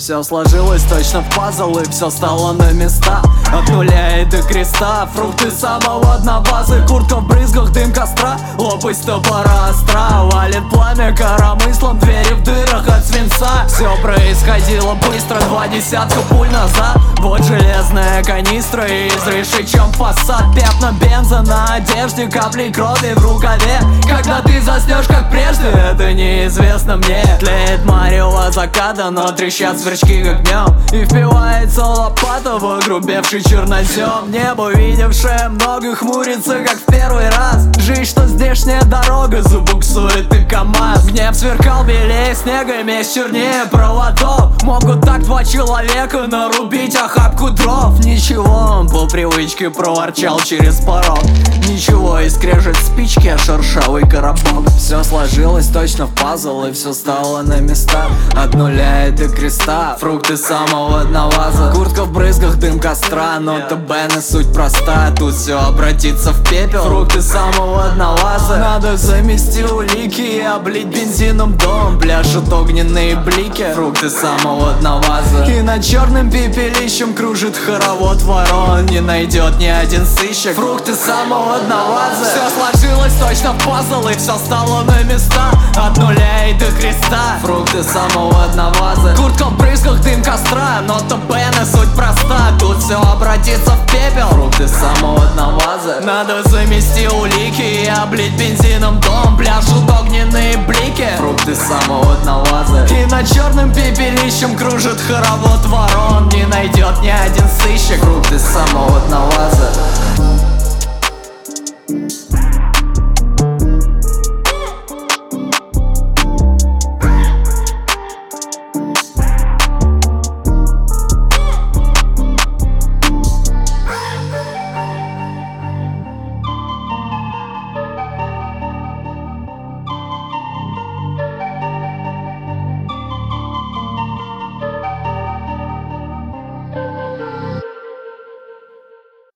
Все сложилось точно в пазл, и все стало на места. От нуля и до креста, фрукты самого дна базы. Куртка в брызгах, дым костра, лопасть топора остра. Валит пламя коромыслом, двери в дырах от свинца. Все происходило быстро, 20 пуль назад. Вот железная канистра и изреши, чем фасад. Пятна бенза на одежде, капли крови в рукаве. Когда ты заснешь как прежде, это неизвестно мне. Тлеет марево заката, но трещат сверчки как днем. И впивается лопата в огрубевший чернозем. Небо, видевшее много, хмурится как в первый раз. Жизнь, что здешняя дорога, забуксует и КамАЗ. Гнев сверкал белее снега, месть чернее проводов. Могут так два человека нарубить охапку дров. Ничего, он по привычке проворчал через порог. Ничего, и скрежет спички, а шершавый коробок. Все сложилось точно в пазл, и все стало на места. От нуля и до креста, фрукты самого дна ваза. Куртка в брызгах, дым костра, нота Бен и суть проста. Тут все обратится в пепел, фрукты самого дна ваза. Надо замести улики и облить бензином дом. Пляшут огненные блики, фрукты самого дна ваза. И над черным пепелищем кружит хоровод ворон. Не найдет ни один сыщик фрукты самого дна ваза. Все сложилось точно в пазл, и все стало на места. От нуля и до креста, фрукты самого дна ваза. Куртка в брызгах, дым костра, нота Бен и суть проста. Тут все обратится в пепел, фрукты самого дна ваза. Надо замести улики и облить бензином дом. Пляшут огненные блики, фрукты самого дна ваза. И над черным пепелищем кружит хоровод ворон. Не найдет